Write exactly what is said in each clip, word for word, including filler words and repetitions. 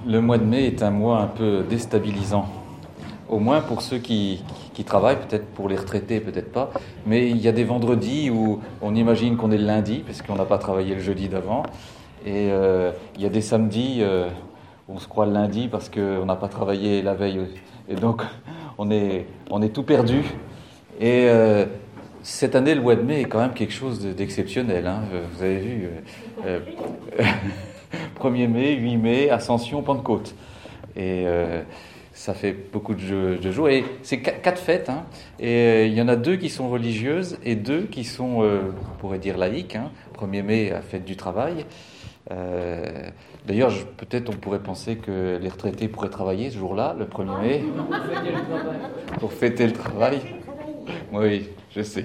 Le mois de mai est un mois un peu déstabilisant, au moins pour ceux qui, qui travaillent, peut-être pour les retraités, peut-être pas, mais il y a des vendredis où on imagine qu'on est le lundi, parce qu'on n'a pas travaillé le jeudi d'avant, et euh, il y a des samedis euh, où on se croit le lundi parce qu'on n'a pas travaillé la veille, et donc on est, on est tout perdu. Et euh, cette année, le mois de mai est quand même quelque chose d'exceptionnel, hein. Vous avez vu euh, euh, premier mai, huit mai, Ascension, Pentecôte. Et euh, ça fait beaucoup de, jeux, de jours. Et c'est quatre fêtes. Hein. Et euh, il y en a deux qui sont religieuses et deux qui sont, euh, on pourrait dire, laïques. Hein. premier mai, la fête du travail. Euh, d'ailleurs, je, peut-être on pourrait penser que les retraités pourraient travailler ce jour-là, le premier mai. Pour fêter le travail. Oui, je sais.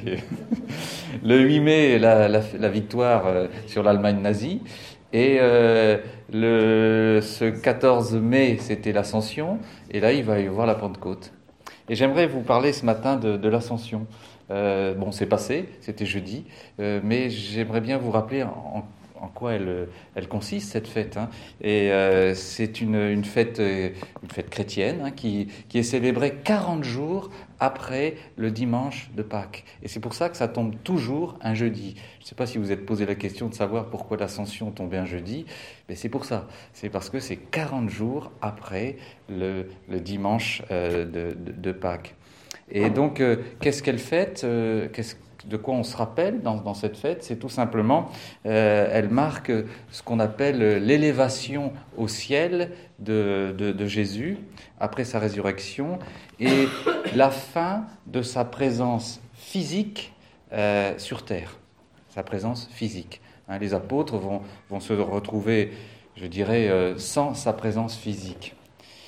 Le huit mai, la, la, la victoire euh, sur l'Allemagne nazie. Et euh, le, ce quatorze mai, c'était l'Ascension. Et là, il va y avoir la Pentecôte. Et j'aimerais vous parler ce matin de, de l'Ascension. Euh, bon, c'est passé, c'était jeudi. Euh, mais j'aimerais bien vous rappeler en, en quoi elle, elle consiste, cette fête. Hein. Et euh, c'est une, une, fête, une fête chrétienne hein, qui, qui est célébrée quarante jours après le dimanche de Pâques. Et c'est pour ça que ça tombe toujours un jeudi. Je ne sais pas si vous vous êtes posé la question de savoir pourquoi l'Ascension tombait un jeudi, mais c'est pour ça. C'est parce que c'est quarante jours après le, le dimanche euh, de, de, de Pâques. Et donc, euh, qu'est-ce qu'elle fête euh, qu'est-ce, De quoi on se rappelle dans, dans cette fête? C'est tout simplement, euh, elle marque ce qu'on appelle l'élévation au ciel de, de, de Jésus après sa résurrection et la fin de sa présence physique euh, sur terre, sa présence physique. Hein, les apôtres vont, vont se retrouver, je dirais, euh, sans sa présence physique.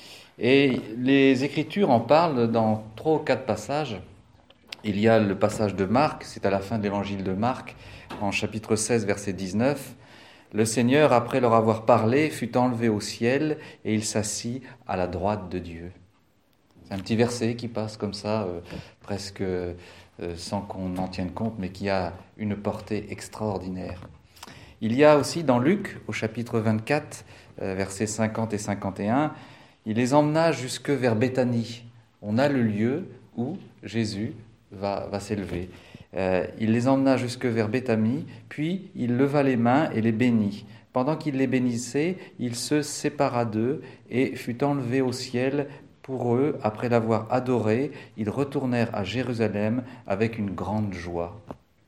Et les Écritures en parlent dans trois ou quatre passages. Il y a le passage de Marc, c'est à la fin de l'évangile de Marc, en chapitre seize, verset dix-neuf. « Le Seigneur, après leur avoir parlé, fut enlevé au ciel et il s'assit à la droite de Dieu. » C'est un petit verset qui passe comme ça, euh, presque euh, sans qu'on en tienne compte, mais qui a une portée extraordinaire. Il y a aussi dans Luc, au chapitre vingt-quatre, euh, versets cinquante et cinquante et un, il les emmena jusque vers Béthanie. On a le lieu où Jésus va, va s'élever. Euh, il les emmena jusque vers Béthanie, puis il leva les mains et les bénit. Pendant qu'il les bénissait, il se sépara d'eux et fut enlevé au ciel. Pour eux, après l'avoir adoré, ils retournèrent à Jérusalem avec une grande joie.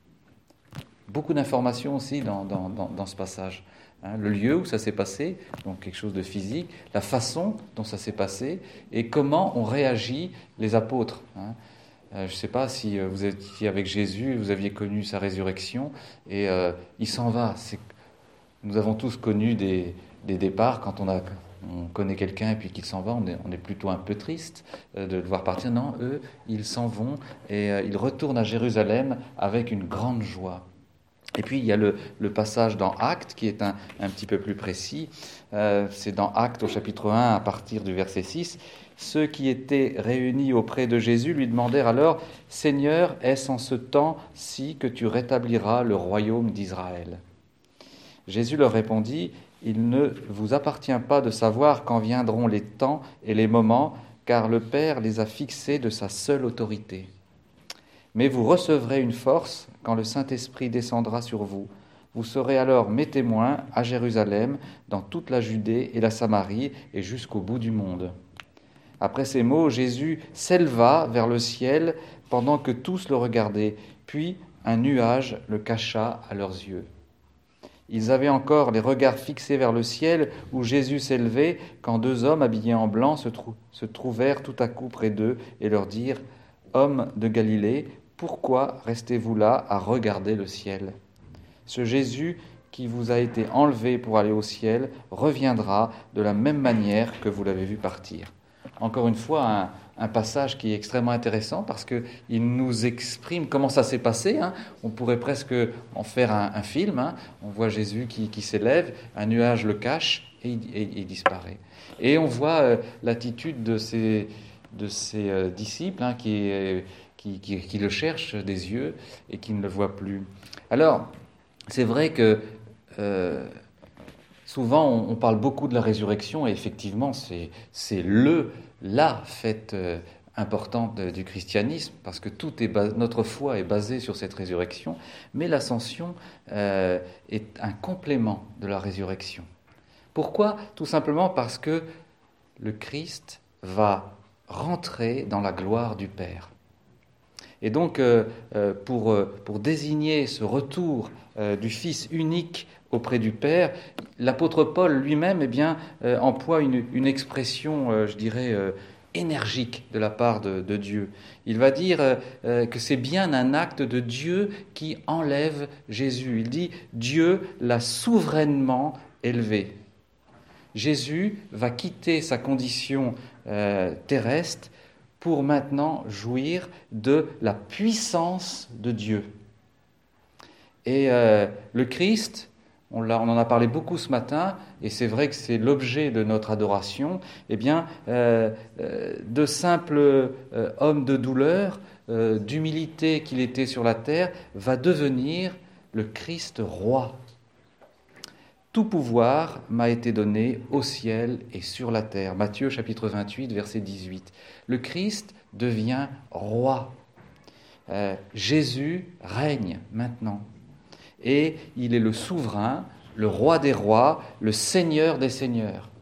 Beaucoup d'informations aussi dans, dans, dans, dans ce passage. Hein, le lieu où ça s'est passé, donc quelque chose de physique, la façon dont ça s'est passé et comment ont réagi les apôtres. Hein. Euh, je ne sais pas si euh, vous étiez avec Jésus, vous aviez connu sa résurrection et euh, il s'en va. C'est... Nous avons tous connu des, des départs quand on, a, on connaît quelqu'un et puis qu'il s'en va, on est, on est plutôt un peu triste euh, de le voir partir. Non, eux, ils s'en vont et euh, ils retournent à Jérusalem avec une grande joie. Et puis il y a le, le passage dans Actes qui est un, un petit peu plus précis. Euh, c'est dans Actes au chapitre un à partir du verset six. Ceux qui étaient réunis auprès de Jésus lui demandèrent alors « Seigneur, est-ce en ce temps-ci que tu rétabliras le royaume d'Israël ?» Jésus leur répondit « Il ne vous appartient pas de savoir quand viendront les temps et les moments, car le Père les a fixés de sa seule autorité. Mais vous recevrez une force quand le Saint-Esprit descendra sur vous. Vous serez alors mes témoins à Jérusalem, dans toute la Judée et la Samarie et jusqu'au bout du monde. » Après ces mots, Jésus s'éleva vers le ciel pendant que tous le regardaient, puis un nuage le cacha à leurs yeux. Ils avaient encore les regards fixés vers le ciel où Jésus s'élevait quand deux hommes habillés en blanc se, trou- se trouvèrent tout à coup près d'eux et leur dirent « Hommes de Galilée, pourquoi restez-vous là à regarder le ciel ? Ce Jésus qui vous a été enlevé pour aller au ciel reviendra de la même manière que vous l'avez vu partir. » Encore une fois, un, un passage qui est extrêmement intéressant parce qu'il nous exprime comment ça s'est passé. Hein. On pourrait presque en faire un, un film. Hein. On voit Jésus qui, qui s'élève, un nuage le cache et il, et, et il disparaît. Et on voit euh, l'attitude de ses, de ses euh, disciples hein, qui, euh, qui, qui, qui le cherchent des yeux et qui ne le voient plus. Alors, c'est vrai que... Euh, Souvent, on, on parle beaucoup de la résurrection, et effectivement, c'est, c'est le, la fête euh, importante de- du christianisme, parce que tout est bas- notre foi est basée sur cette résurrection, mais l'ascension euh, est un complément de la résurrection. Pourquoi ? Tout simplement parce que le Christ va rentrer dans la gloire du Père. Et donc, euh, euh, pour, euh, pour désigner ce retour euh, du Fils unique auprès du Père, l'apôtre Paul lui-même eh bien, euh, emploie une, une expression, euh, je dirais, euh, énergique de la part de, de Dieu. Il va dire euh, euh, que c'est bien un acte de Dieu qui enlève Jésus. Il dit « Dieu l'a souverainement élevé ». Jésus va quitter sa condition euh, terrestre pour maintenant jouir de la puissance de Dieu. Et euh, le Christ, on, l'a, on en a parlé beaucoup ce matin, et c'est vrai que c'est l'objet de notre adoration, eh bien, euh, euh, de simple euh, homme de douleur, euh, d'humilité qu'il était sur la terre, va devenir le Christ roi. Tout pouvoir m'a été donné au ciel et sur la terre. Matthieu chapitre vingt-huit, verset dix-huit. Le Christ devient roi. Euh, Jésus règne maintenant. Et il est le souverain, le roi des rois, le seigneur des seigneurs.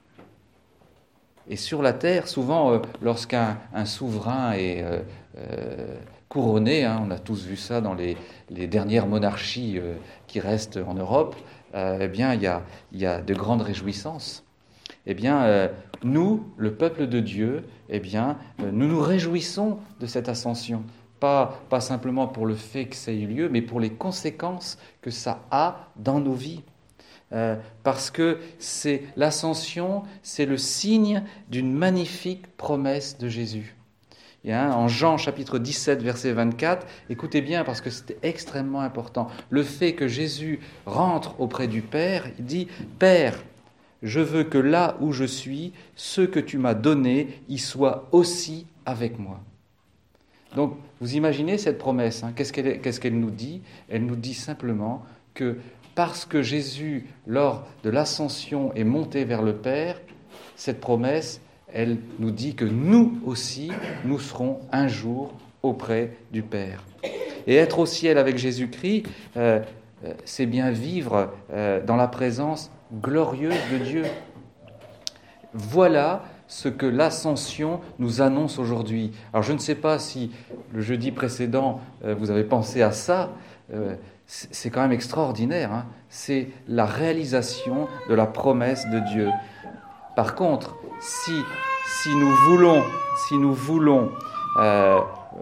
Et sur la terre, souvent, euh, lorsqu'un un souverain est euh, euh, couronné, hein, on a tous vu ça dans les, les dernières monarchies euh, qui restent en Europe, euh, eh bien, il y a, il y a de grandes réjouissances. Eh bien, euh, nous, le peuple de Dieu, eh bien, euh, nous nous réjouissons de cette ascension. Pas, pas simplement pour le fait que ça ait eu lieu, mais pour les conséquences que ça a dans nos vies. Euh, parce que c'est l'ascension, c'est le signe d'une magnifique promesse de Jésus. Et hein, en Jean chapitre dix-sept, verset vingt-quatre, écoutez bien parce que c'est extrêmement important. Le fait que Jésus rentre auprès du Père, il dit « Père, je veux que là où je suis, ce que tu m'as donné y soit aussi avec moi. » Donc, vous imaginez cette promesse, hein, qu'est-ce qu'elle, qu'est-ce qu'elle nous dit ? Elle nous dit simplement que parce que Jésus, lors de l'ascension, est monté vers le Père, cette promesse, elle nous dit que nous aussi, nous serons un jour auprès du Père. Et être au ciel avec Jésus-Christ, euh, c'est bien vivre euh, dans la présence glorieuse de Dieu. Voilà ce que l'ascension nous annonce aujourd'hui. Alors je ne sais pas si le jeudi précédent, euh, vous avez pensé à ça, euh, c'est quand même extraordinaire, hein. C'est la réalisation de la promesse de Dieu. Par contre, si, si nous voulons, si nous voulons euh,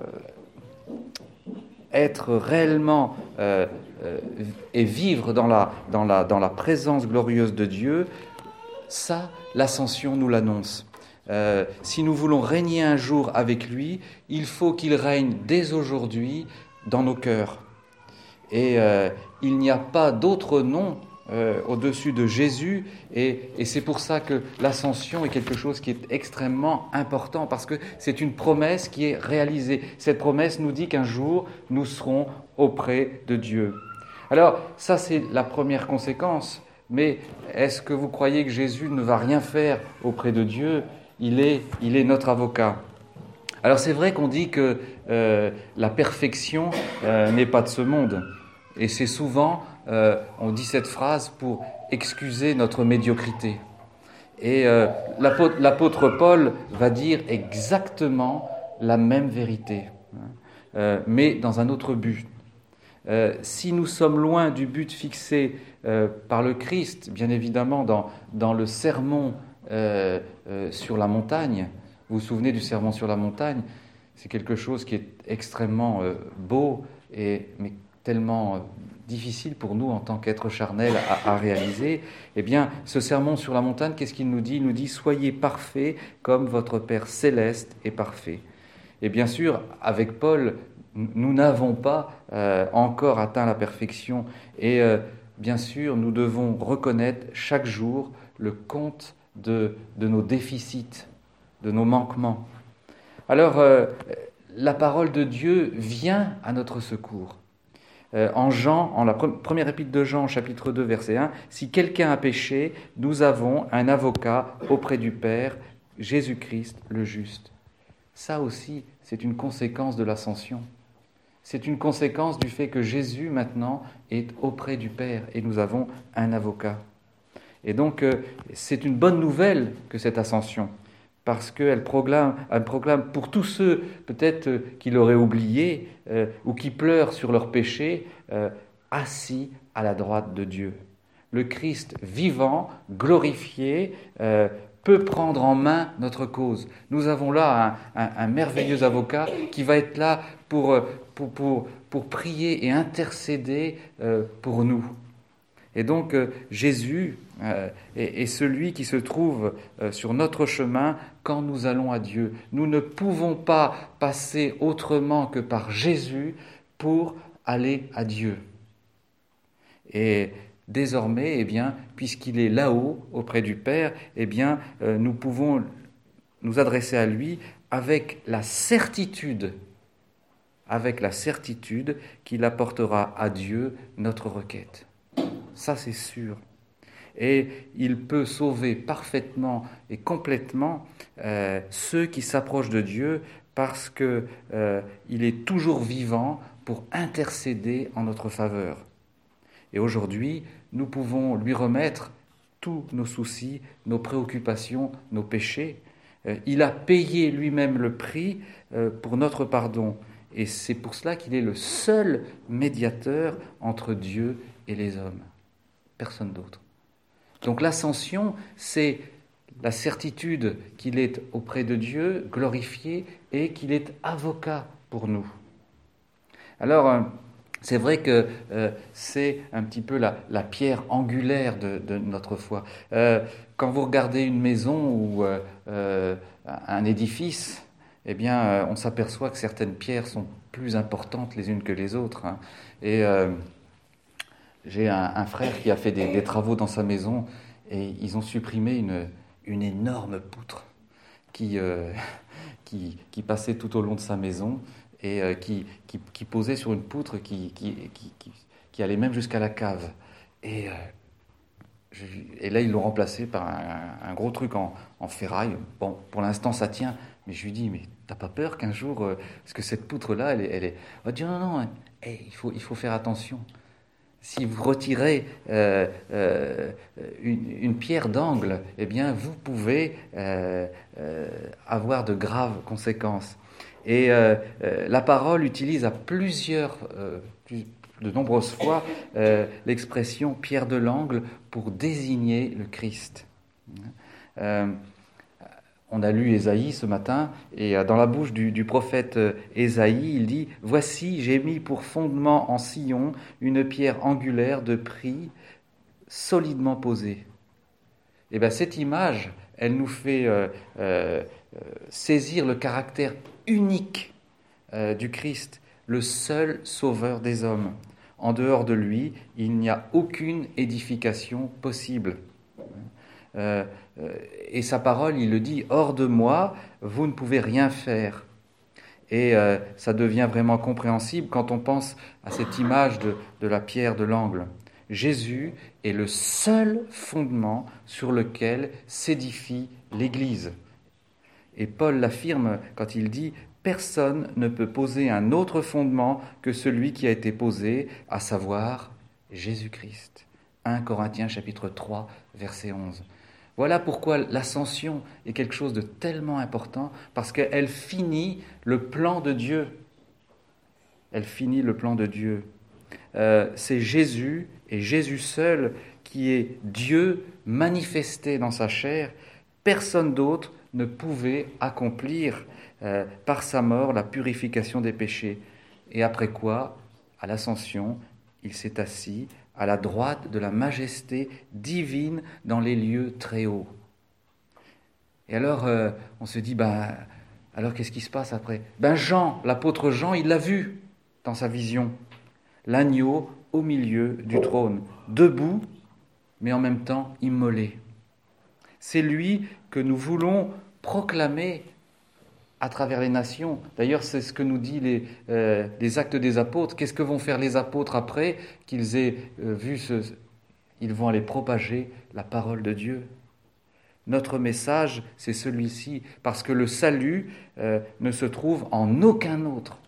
être réellement euh, euh, et vivre dans la, dans, la, dans la présence glorieuse de Dieu, ça, l'ascension nous l'annonce. Euh, si nous voulons régner un jour avec lui, il faut qu'il règne dès aujourd'hui dans nos cœurs. Et euh, il n'y a pas d'autre nom euh, au-dessus de Jésus, et, et c'est pour ça que l'ascension est quelque chose qui est extrêmement important, parce que c'est une promesse qui est réalisée. Cette promesse nous dit qu'un jour, nous serons auprès de Dieu. Alors, ça c'est la première conséquence, mais est-ce que vous croyez que Jésus ne va rien faire auprès de Dieu ? Il est, il est notre avocat. Alors c'est vrai qu'on dit que euh, la perfection euh, n'est pas de ce monde. Et c'est souvent, euh, on dit cette phrase pour excuser notre médiocrité. Et euh, l'apôtre, l'apôtre Paul va dire exactement la même vérité, hein, euh, mais dans un autre but. Euh, si nous sommes loin du but fixé euh, par le Christ, bien évidemment dans, dans le sermon euh, euh, sur la montagne, vous vous souvenez du sermon sur la montagne, c'est quelque chose qui est extrêmement euh, beau, et, mais tellement euh, difficile pour nous en tant qu'êtres charnels à, à réaliser. Eh bien, ce sermon sur la montagne, qu'est-ce qu'il nous dit ? Il nous dit « Soyez parfaits comme votre Père céleste est parfait ». Et bien sûr, avec Paul, nous n'avons pas euh, encore atteint la perfection. Et euh, bien sûr, nous devons reconnaître chaque jour le compte de, de nos déficits, de nos manquements. Alors, euh, la parole de Dieu vient à notre secours. Euh, en Jean, en la pre- première épître de Jean, chapitre deux, verset un, « Si quelqu'un a péché, nous avons un avocat auprès du Père, Jésus-Christ le juste. » Ça aussi, c'est une conséquence de l'ascension. C'est une conséquence du fait que Jésus, maintenant, est auprès du Père et nous avons un avocat. Et donc, euh, c'est une bonne nouvelle que cette ascension, parce qu'elle proclame, elle proclame pour tous ceux, peut-être, euh, qui l'auraient oublié euh, ou qui pleurent sur leurs péchés, euh, assis à la droite de Dieu. Le Christ vivant, glorifié, euh, peut prendre en main notre cause. Nous avons là un, un, un merveilleux avocat qui va être là pour, pour, pour, pour prier et intercéder euh, pour nous. Et donc euh, Jésus euh, est, est celui qui se trouve euh, sur notre chemin quand nous allons à Dieu. Nous ne pouvons pas passer autrement que par Jésus pour aller à Dieu. Et désormais, eh bien, puisqu'il est là-haut, auprès du Père, eh bien, euh, nous pouvons nous adresser à lui avec la certitude, avec la certitude qu'il apportera à Dieu notre requête. Ça, c'est sûr. Et il peut sauver parfaitement et complètement euh, ceux qui s'approchent de Dieu parce qu'il euh, est toujours vivant pour intercéder en notre faveur. Et aujourd'hui, nous pouvons lui remettre tous nos soucis, nos préoccupations, nos péchés. Euh, il a payé lui-même le prix euh, pour notre pardon. Et c'est pour cela qu'il est le seul médiateur entre Dieu et les hommes. Personne d'autre. Donc l'ascension, c'est la certitude qu'il est auprès de Dieu, glorifié, et qu'il est avocat pour nous. Alors, euh, c'est vrai que euh, c'est un petit peu la, la pierre angulaire de, de notre foi. Euh, quand vous regardez une maison ou euh, euh, un édifice, eh bien, euh, on s'aperçoit que certaines pierres sont plus importantes les unes que les autres. Hein. Et euh, j'ai un, un frère qui a fait des, des travaux dans sa maison et ils ont supprimé une, une énorme poutre qui, euh, qui, qui passait tout au long de sa maison et euh, qui, qui, qui posait sur une poutre qui, qui, qui, qui, qui allait même jusqu'à la cave. Et, euh, je, et là, ils l'ont remplacé par un, un gros truc en, en ferraille. Bon, pour l'instant, ça tient. Mais je lui dis, mais t'as pas peur qu'un jour, euh, parce que cette poutre-là, elle est... Elle est... On va dire, non, non, hein, hey, il, faut, il faut faire attention. Si vous retirez euh, euh, une, une pierre d'angle, eh bien, vous pouvez euh, euh, avoir de graves conséquences. Et euh, euh, la parole utilise à plusieurs, euh, plus, de nombreuses fois, euh, l'expression pierre de l'angle pour désigner le Christ. Euh, on a lu Ésaïe ce matin, et dans la bouche du, du prophète Ésaïe, il dit « Voici, j'ai mis pour fondement en Sion une pierre angulaire de prix solidement posée. » Et bien cette image, elle nous fait euh, euh, saisir le caractère unique euh, du Christ, le seul sauveur des hommes. En dehors de lui, il n'y a aucune édification possible. Euh, et sa parole, il le dit, « Hors de moi, vous ne pouvez rien faire. » Et euh, ça devient vraiment compréhensible quand on pense à cette image de, de la pierre de l'angle. Jésus est le seul fondement sur lequel s'édifie l'Église. Et Paul l'affirme quand il dit « Personne ne peut poser un autre fondement que celui qui a été posé, à savoir Jésus-Christ. » premier Corinthiens chapitre trois, verset onze. Voilà pourquoi l'ascension est quelque chose de tellement important, parce qu'elle finit le plan de Dieu. Elle finit le plan de Dieu. Euh, c'est Jésus et Jésus seul qui est Dieu manifesté dans sa chair. Personne d'autre ne pouvait accomplir euh, par sa mort la purification des péchés. Et après quoi, à l'ascension, il s'est assis à la droite de la majesté divine dans les lieux très hauts. Et alors, euh, on se dit, ben, alors qu'est-ce qui se passe après ? Ben Jean, l'apôtre Jean, il l'a vu dans sa vision. L'agneau au milieu du trône, debout, mais en même temps immolé. C'est lui que nous voulons proclamer à travers les nations. D'ailleurs, c'est ce que nous dit les, euh, les Actes des Apôtres. Qu'est-ce que vont faire les apôtres après qu'ils aient euh, vu ce... Ils vont aller propager la parole de Dieu. Notre message, c'est celui-ci, parce que le salut euh, ne se trouve en aucun autre.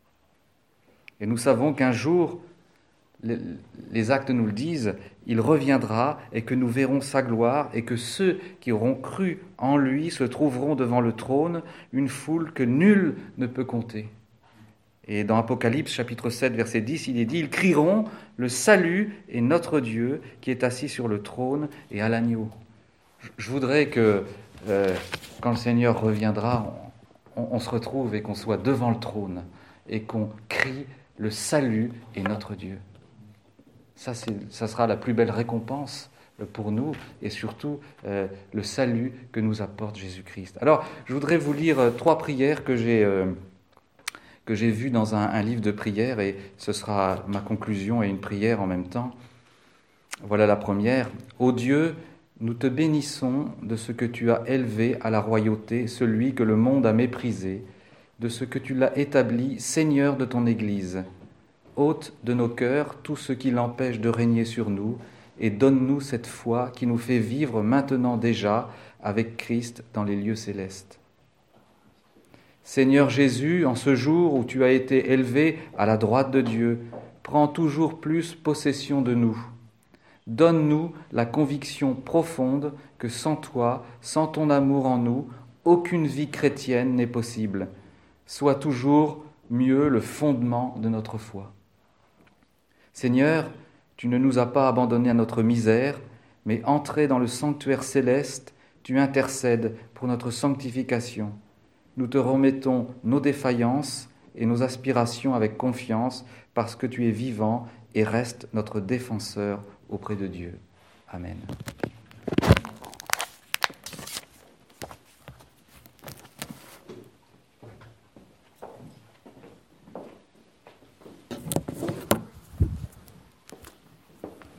Et nous savons qu'un jour, les, les actes nous le disent, il reviendra et que nous verrons sa gloire et que ceux qui auront cru en lui se trouveront devant le trône, une foule que nul ne peut compter. Et dans Apocalypse chapitre sept, verset dix, il est dit « Ils crieront, le salut est notre Dieu qui est assis sur le trône et à l'agneau. » Je voudrais que euh, quand le Seigneur reviendra, on, on se retrouve et qu'on soit devant le trône et qu'on crie « Le salut est notre Dieu ». Ça, c'est, ça sera la plus belle récompense pour nous et surtout euh, le salut que nous apporte Jésus-Christ. Alors, je voudrais vous lire euh, trois prières que j'ai, euh, que j'ai vues dans un, un livre de prières et ce sera ma conclusion et une prière en même temps. Voilà la première. « Ô Dieu, nous te bénissons de ce que tu as élevé à la royauté celui que le monde a méprisé, de ce que tu l'as établi Seigneur de ton Église. Ôte de nos cœurs tout ce qui l'empêche de régner sur nous et donne-nous cette foi qui nous fait vivre maintenant déjà avec Christ dans les lieux célestes. Seigneur Jésus, en ce jour où tu as été élevé à la droite de Dieu, prends toujours plus possession de nous. Donne-nous la conviction profonde que sans toi, sans ton amour en nous, aucune vie chrétienne n'est possible. Sois toujours mieux le fondement de notre foi. Seigneur, tu ne nous as pas abandonnés à notre misère, mais entrés dans le sanctuaire céleste, tu intercèdes pour notre sanctification. Nous te remettons nos défaillances et nos aspirations avec confiance parce que tu es vivant et restes notre défenseur auprès de Dieu. Amen.